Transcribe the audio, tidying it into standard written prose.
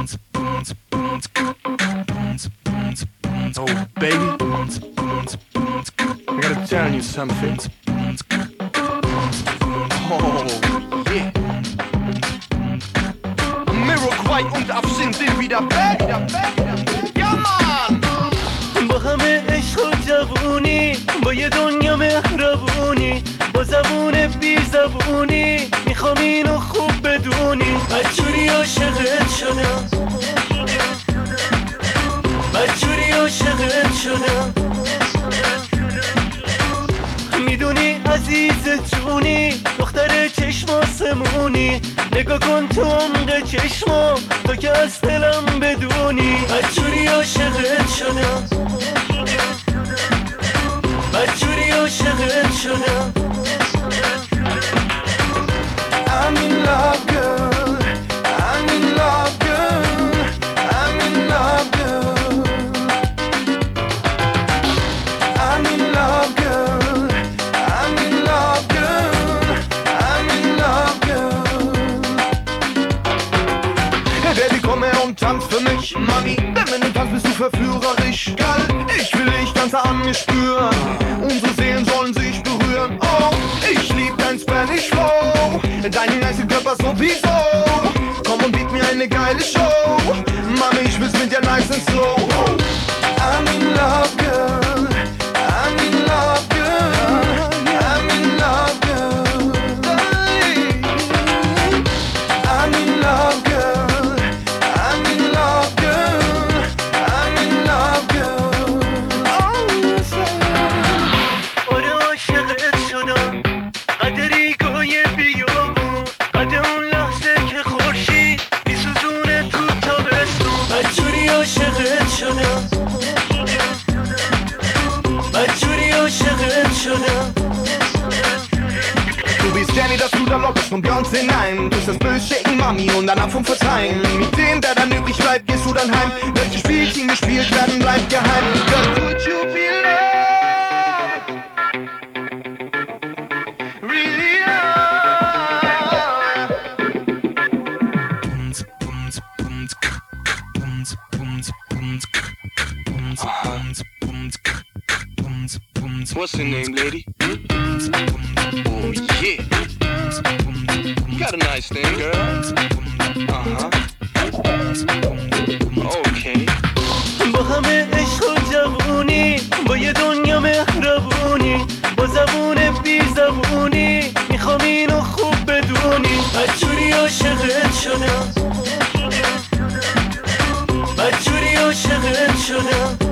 Oh, baby, I gotta tell you something. Oh, yeah. Miroquai und Afsin sind wieder back. Ja, man! با همه عشق و جوونی، با یه دنیا مهربونی، با زبون بی زبونی، میخوام اینو خوب بدونی. بدجوری عاشقت شدم، بدجوری عاشقت شدم. میدونی عزیز جونی، دختر چشم آسمونی، نگاه کن تو عمق چشما، تو که از دلم بدونی. بدجوری عاشقت شدم، بدجوری عاشقت شدم. I'm in love, girl. I'm in love, girl. I'm in love, girl. I'm in love, girl. I'm in love, girl. I'm in love, girl. Hey Baby, komm her und tanz für mich, Mami. Denn wenn du tanzt, bist du verführerisch. Geil, ich will dich ganz an mir spüren. Unsere Seelen sollen sich berühren. Oh, ich lieb dein Spanish Flow. Deinen nice Körper sowieso. Komm und biet mir eine geile Show. Mami, ich will's mit dir nice and slow. I'm in love, girl. I'm in love, girl. I'm in love, girl. I'm in love, girl. I'm in love, girl. I'm in love, girl. آره عاشقت شدم، قدری گوی بیامون، قد اون لحظه که خورشید میسوزونه تو تابستون. بدجوری عاشقت شدم، بدجوری عاشقت شدم. Du bist Jenny, das Ruder lockst von Beyoncé hinein. Durch das Bild schicken Mami und danach vom Verzeihen. Mit dem, der dann übrig bleibt, gehst du dann heim. Welche Spielchen gespielt werden, bleibt geheim. Girl, would you be loved? Really What's your name, lady? Oh, yeah. Got a nice thing, girl. Okay. با همه عشق و جوونی، با یه دنیا مهربونی، با زبون بی زبونی، میخوام اینو خوب بدونی. بدجوری عاشقت شدم، بدجوری عاشقت شدم.